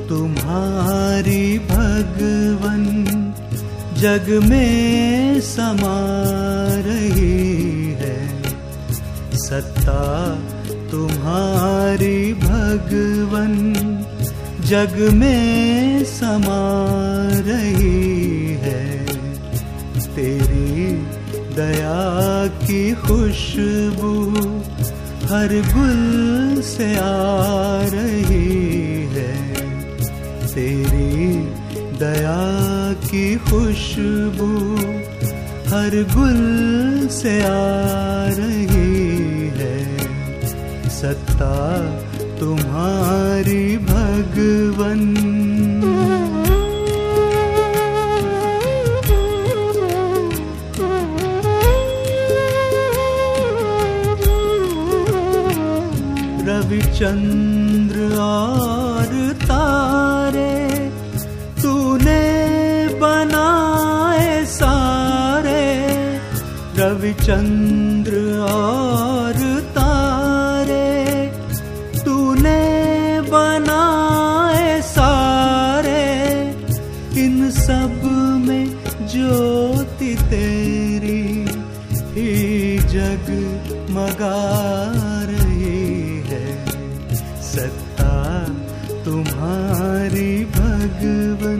तुम्हारी भगवन जग में समा रही है। सत्ता तुम्हारी भगवन जग में समा रही है। तेरी दया की खुशबू हर गुल से आ रही है। तेरी दया की खुशबू हर गुल से आ रही है। सत्ता तुम्हारी भगवन। रविचंद्र और तारे तूने बनाए सारे। रविचंद्र और तारे तूने बनाए सारे। इन सब में ज्योति तेरी ही जगमगा रही है। सत्ता तुम्हारी भगवन।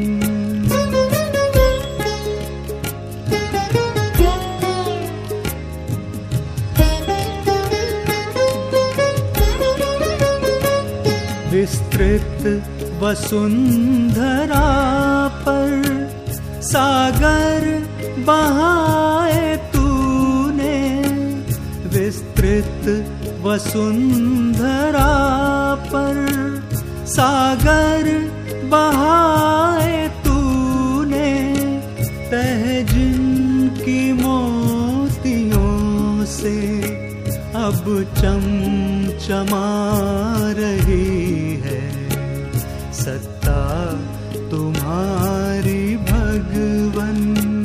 विस्तृत वसुंधरा पर सागर बहाए तूने। विस्तृत वसुंधरा पर सागर बहाए तूने। तह जिनकी मोतियों से अब चमचमा रही है। सत्ता तुम्हारी भगवन।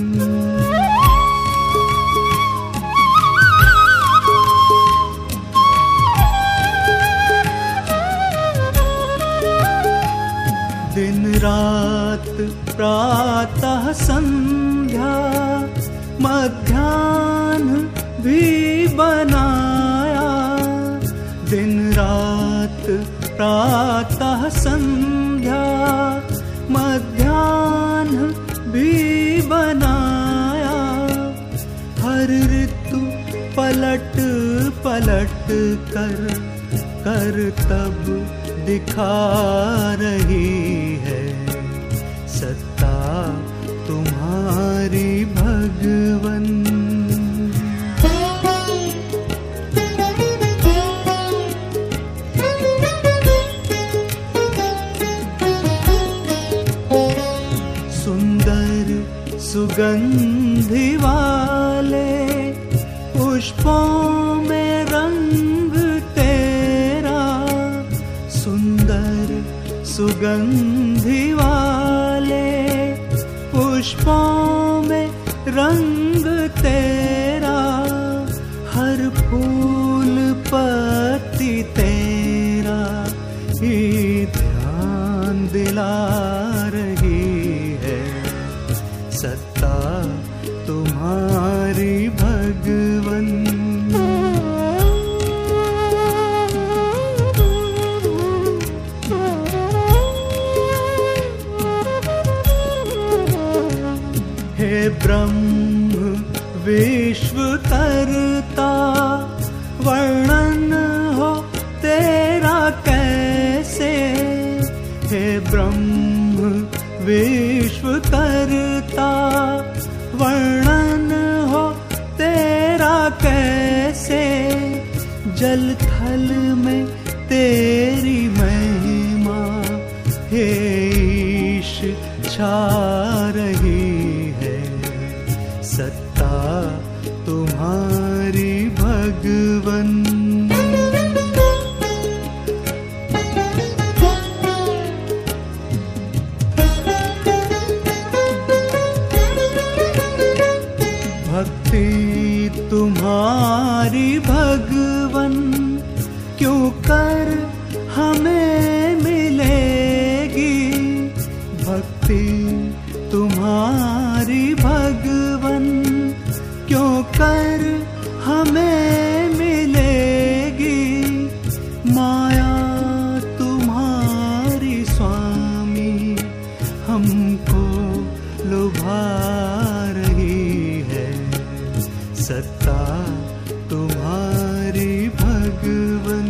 दिन रात प्रातः संध्या मध्याह्न भी बनाया। दिन रात प्रातः संध्या मध्याह्न भी बनाया। हर ऋतु पलट पलट कर तब दिखा रही है। सत्ता तुम्हारी भगवन। सुंदर सुगंधि वाले पुष्पों में रंग तेरा। सुंदर सुगंधि वाले पुष्पों में रंग तेरा। हर फूल पत्ती तेरा ही ध्यान दिला रही है। सत्ता तुम्हारी भगवन। हे ब्रह्म विश्व करता वर्णन हो तेरा कैसे। हे ब्रह्म विश्व करता वर्णन हो तेरा कैसे। जल थल में तेरी महिमा हे ईश छा रही है। सत्ता तुम्हारी भगवन। भक्ति तुम्हारी भगवन क्यों कर हमें मिलेगी। हमको लुभा रही है, सत्ता तुम्हारी भगवन।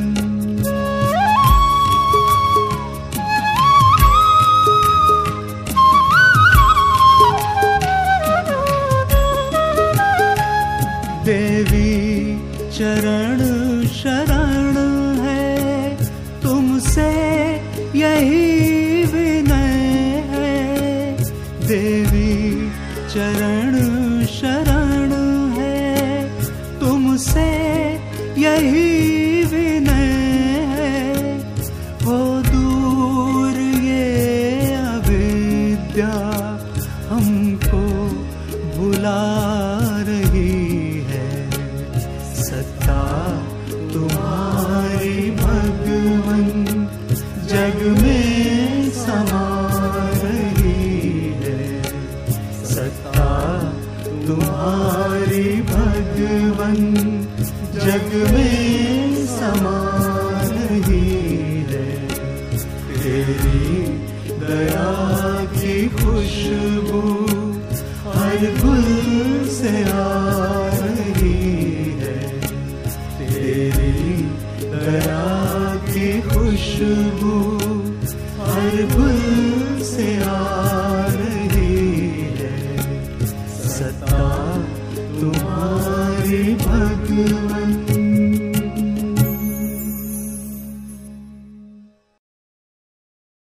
देवी चरण शरण है, तुमसे यही विनय है। देवी चरण शरण है, तुमसे यही विनय है। हो दूर ये अविद्या हमको भुला रही है, सत्ता तुम्हारी भगवन जग में समा रही है, सत्ता तुम्हारी भगवन जग में समा रही है। तेरी दया की खुशबू हर गुल से आ रही है, तेरी दया की खुशबू हर गुल से आ रही है, सत्ता तुम्हारी भगवन।